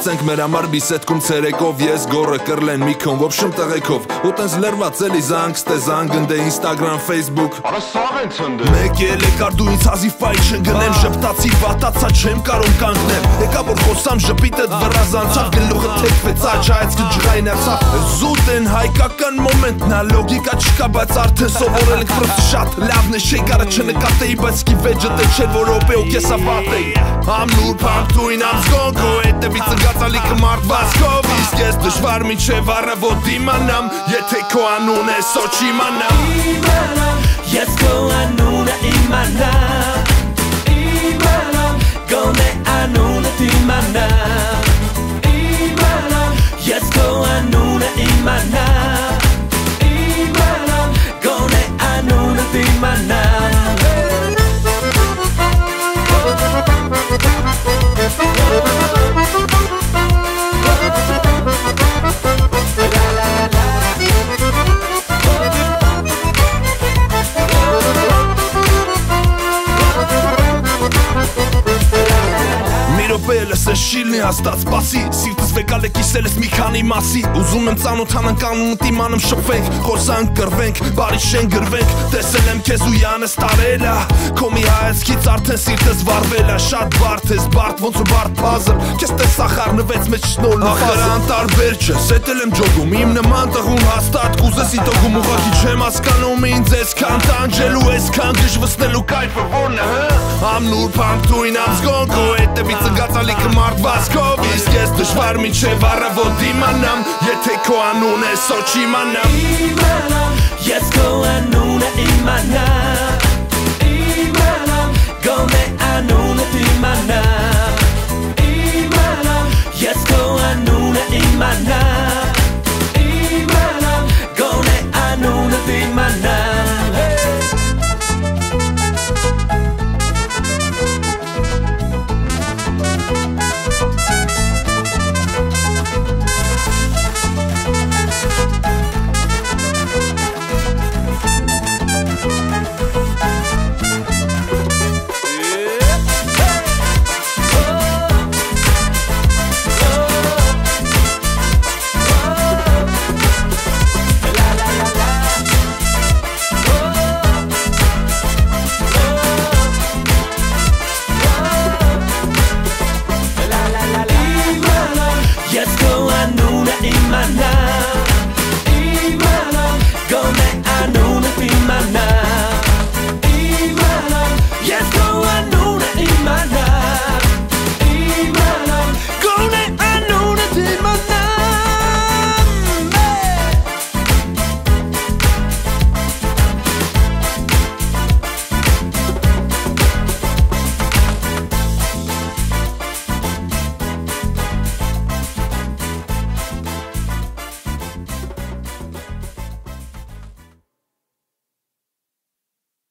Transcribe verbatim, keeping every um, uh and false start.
Մտածենք մեր համար բիսետքում ցերեկով ես գորը կրլեն մի քոն ոբշեմ տղեկով ու տենց լրված էլի զանգ ստեզան գնդե Instagram Facebook Արա սաղ են ցնդե Մեկ էլ եկար դու ինձ հազիվ ֆայլ չընկնեմ ժպտացի վատացա չեմ կարող կանգնեմ Եկա որ խոսամ ժպիտդ վրազանցավ գլուխը թեքվեց աչայց կջղայնացավ Զուտ են հայկական մոմենտն ա լոգիկա չկա բայց արդեն սովորել ենք պրոստը շատ լավն է շեյկարը չնկատեի բայց կի վեջը թե չէր որ օպե ու կեսա վատեի Ամնուր պամպտույն ամզգոնգո հետևից ընգացալիքը մարդվածքով Իսկ ես դժվար մինչև առավոտ իմանամ Եթե քո անունը սոչ իմանամ Իմանամ Ես քո անունը իմանամ Իմանամ Գոնե անունը իմանամ Իմանամ Ես քո անունը իմանամ Իմանամ Գոնե անունը իմանամ Լսես շիլնի հաստատ սպասի Սիրտս վեկալ է կիսել ես մի քանի մասի Ուզում եմ ծանոթանանք անունդ իմանեմ շփվենք Խոսանք կրվենք, բարի շեն գրվենք Տեսել եմ քեզ ու յանս տարելա Քո մի հայացքից արդեն սիրտս վարվել ա Շատ բարդ ես բարդ ոնց ու բարդ փազր Քեզ տեսա խառնվեց մեջ շնոր Ախր անտարբեր չես Էտել եմ ջոգում իմ նման տղուն հաստատ Կուզես իտոգում ուղղակի չեմ հասկանում ինձ Այսքան տանջելու այսքան գժվստելու կայֆը որն է Ամնուր պամպտույն ամզգոնգո հետևից ընգացալիքը մարդվածքով Իսկ ես դժվար մինչև առավոտ իմանամ Եթե քո անունը սոչ իմանամ Իմանամ Ես քո անունը իմանամ Իմանամ Գոնե անունը իմանամ Իմանամ Ես քո անունը իմանամ